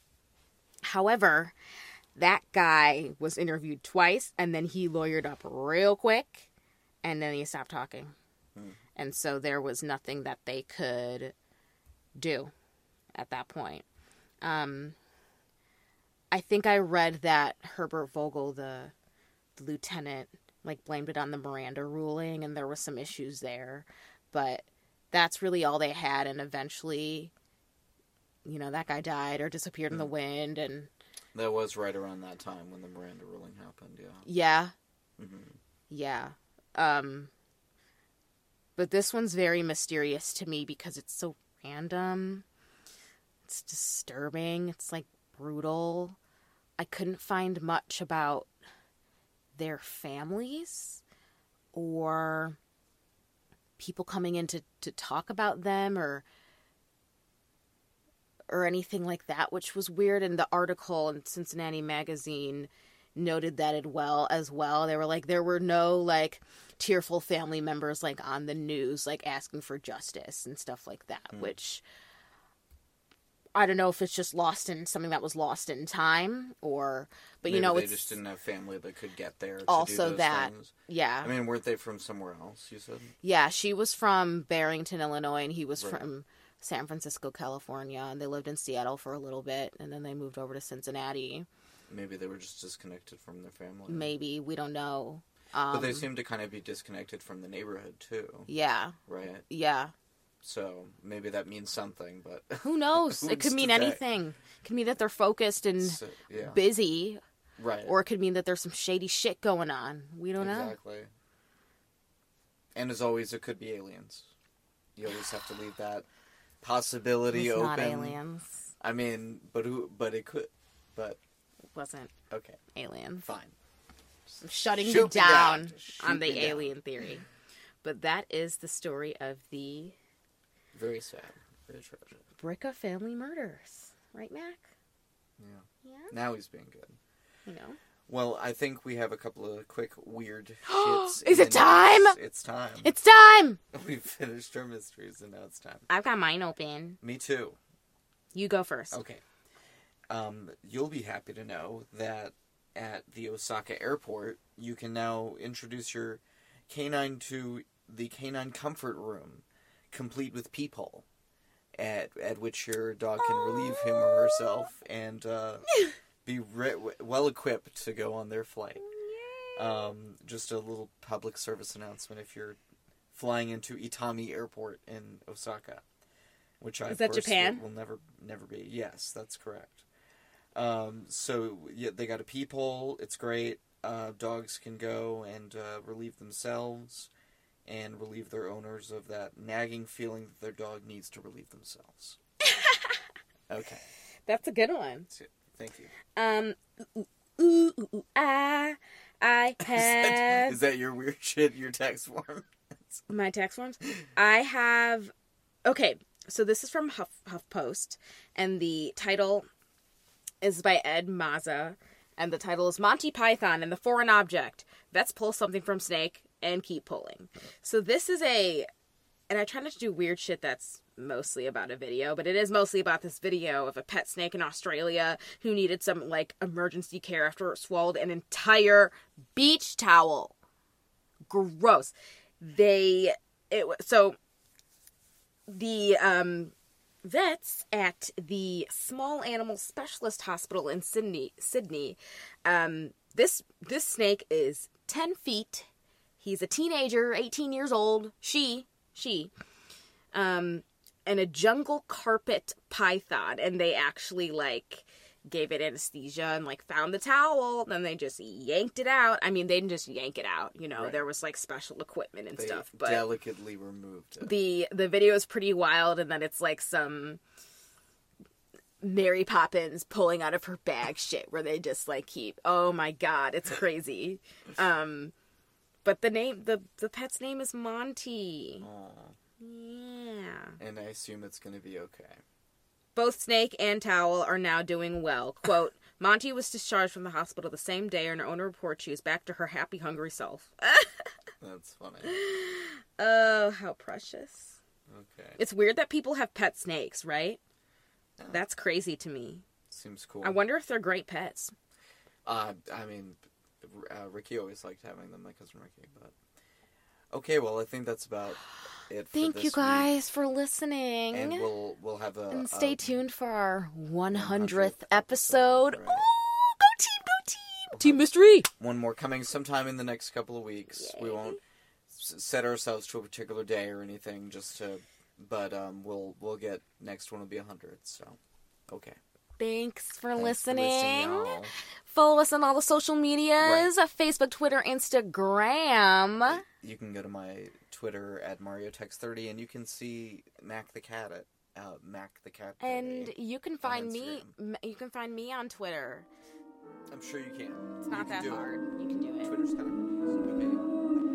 G: However, that guy was interviewed twice, and then he lawyered up real quick, and then he stopped talking. Hmm. And so there was nothing that they could do at that point. Um... I think I read that Herbert Vogel, the, the lieutenant, like, blamed it on the Miranda ruling, and there was some issues there. But that's really all they had. And eventually, you know, that guy died or disappeared in the wind. And
D: that was right around that time when the Miranda ruling happened, yeah.
G: Yeah.
D: Mm-hmm.
G: Yeah. Um, but this one's very mysterious to me because it's so random. It's disturbing. It's, like, brutal. I couldn't find much about their families or people coming in to, to talk about them or or anything like that, which was weird. And the article in Cincinnati Magazine noted that as well as well. They were like, there were no, like, tearful family members, like, on the news, like, asking for justice and stuff like that, mm. which I don't know if it's just lost in something that was lost in time or, but
D: Maybe
G: you know,
D: they
G: it's
D: just didn't have family that could get there to
G: also
D: do those
G: that,
D: things.
G: Yeah.
D: I mean, weren't they from somewhere else, you said?
G: Yeah, she was from Barrington, Illinois, and he was
D: right.
G: from San Francisco, California, and they lived in Seattle for a little bit, and then they moved over to Cincinnati.
D: Maybe they were just disconnected from their family.
G: Maybe, we don't know. Um,
D: but they seem to kind of be disconnected from the neighborhood, too.
G: Yeah.
D: Right?
G: Yeah.
D: So, maybe that means something, but...
G: Who knows? It could mean anything. It could mean that they're focused and
D: so, yeah.
G: busy.
D: Right.
G: Or it could mean that there's some shady shit going on. We don't
D: exactly.
G: know.
D: Exactly. And as always, it could be aliens. You always have to leave that possibility
G: it's
D: open.
G: Not aliens.
D: I mean, but who? But it could. But
G: it wasn't.
D: Okay.
G: Aliens.
D: Fine.
G: I'm shutting
D: Shoot
G: you
D: me
G: down,
D: down.
G: on the
D: me down.
G: alien theory. But that is the story of the
D: very sad, very tragic
G: Bricka family murders. Right, Mac?
D: Yeah.
G: Yeah.
D: Now he's being good.
G: You know.
D: Well, I think we have a couple of quick weird shits.
G: Is
D: in
G: it
D: the
G: time?
D: news. It's time.
G: It's time!
D: We've finished our mysteries and now it's time.
G: I've got mine open.
D: Me too.
G: You go first.
D: Okay. Um, you'll be happy to know that at the Osaka airport, you can now introduce your canine to the Canine Comfort Room, complete with peephole, at at which your dog can relieve him or herself and uh, be re- well equipped to go on their flight. Um, just a little public service announcement if you're flying into Itami Airport in Osaka, which I
G: Is that
D: of course,
G: Japan?
D: Will, will never never be. Yes, that's correct. Um, so yeah, they got a peephole. It's great. Uh, dogs can go and uh, relieve themselves and relieve their owners of that nagging feeling that their dog needs to relieve themselves. Okay.
G: That's a good one.
D: Thank you.
G: Um, ooh, ooh, ooh, ooh, I, I have...
D: Is that, is that your weird shit, your text form?
G: My text forms? I have... Okay, so this is from Huff, HuffPost, and the title is by Ed Mazza, and the title is Monty Python and the Foreign Object. Vets pull something from snake and keep pulling. So this is a... And I try not to do weird shit that's mostly about a video, but it is mostly about this video of a pet snake in Australia who needed some, like, emergency care after it swallowed an entire beach towel. Gross. They... It So, the, um... vets at the Small Animal Specialist Hospital in Sydney, Sydney, um, this this snake is ten feet. He's a teenager, eighteen years old. She, she, um, and a jungle carpet python. And they actually, like, gave it anesthesia and, like, found the towel. Then they just yanked it out. I mean, they didn't just yank it out, you know. Right. There was, like, special equipment and
D: they
G: stuff. But
D: delicately removed it.
G: The, the video is pretty wild, and then it's, like, some Mary Poppins pulling out of her bag shit where they just, like, keep... Oh, my God. It's crazy. um, but the name... The, the pet's name is Monty.
D: Aww.
G: Yeah.
D: And I assume it's going to be okay.
G: Both Snake and Towel are now doing well. Quote, Monty was discharged from the hospital the same day, and her owner reports she is back to her happy, hungry self.
D: That's funny.
G: Oh, how precious.
D: Okay.
G: It's weird that people have pet snakes, right? Yeah. That's crazy to me.
D: Seems cool.
G: I wonder if they're great pets.
D: Uh, I mean, uh, Ricky always liked having them, my cousin Ricky, but... Okay, well, I think that's about it for
G: Thank
D: this
G: you guys
D: week.
G: for listening.
D: And we'll we'll have a...
G: And stay
D: um,
G: tuned for our one hundredth,
D: one hundredth
G: episode.
D: episode, right.
G: Ooh, go team, go team.
D: We'll
G: Team Mystery.
D: One more coming sometime in the next couple of weeks.
G: Yay.
D: We won't s- set ourselves to a particular day or anything, just to but um, we'll we'll get next one will be a hundred. So, okay.
G: Thanks for
D: Thanks
G: listening.
D: For listening y'all.
G: Follow us on all the social medias,
D: Right.
G: Facebook, Twitter, Instagram.
D: You can go to my Twitter at MarioTex thirty, and you can see Mac the Cat at uh, Mac the Cat thirty.
G: And you can find me.
D: Instagram.
G: m- You can find me on Twitter.
D: I'm sure you can.
G: It's
D: You
G: not
D: can
G: that
D: do it.
G: hard. You can do it.
D: Twitter's kind of confusing. Okay.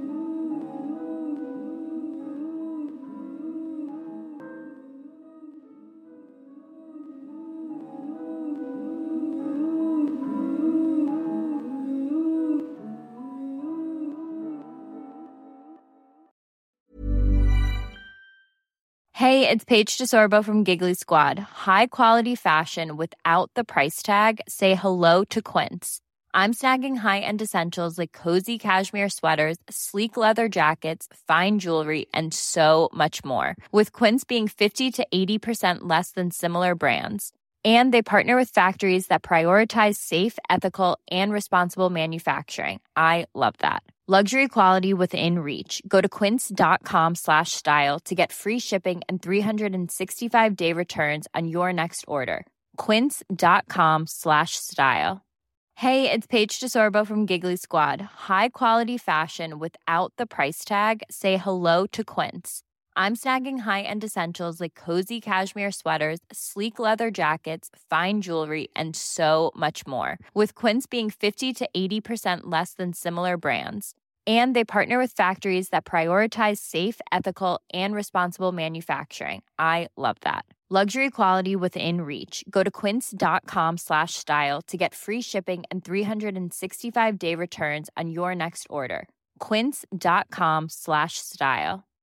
H: Hey, it's Paige DeSorbo from Giggly Squad. High quality fashion without the price tag. Say hello to Quince. I'm snagging high-end essentials like cozy cashmere sweaters, sleek leather jackets, fine jewelry, and so much more. With Quince being fifty to eighty percent less than similar brands. And they partner with factories that prioritize safe, ethical, and responsible manufacturing. I love that. Luxury quality within reach. Go to quince.com slash style to get free shipping and three sixty-five day returns on your next order. Quince.com slash style. Hey, it's Paige DeSorbo from Giggly Squad. High quality fashion without the price tag. Say hello to Quince. I'm snagging high-end essentials like cozy cashmere sweaters, sleek leather jackets, fine jewelry, and so much more. With Quince being fifty to eighty percent less than similar brands. And they partner with factories that prioritize safe, ethical, and responsible manufacturing. I love that. Luxury quality within reach. Go to quince.com slash style to get free shipping and three sixty-five day returns on your next order. Quince.com slash style.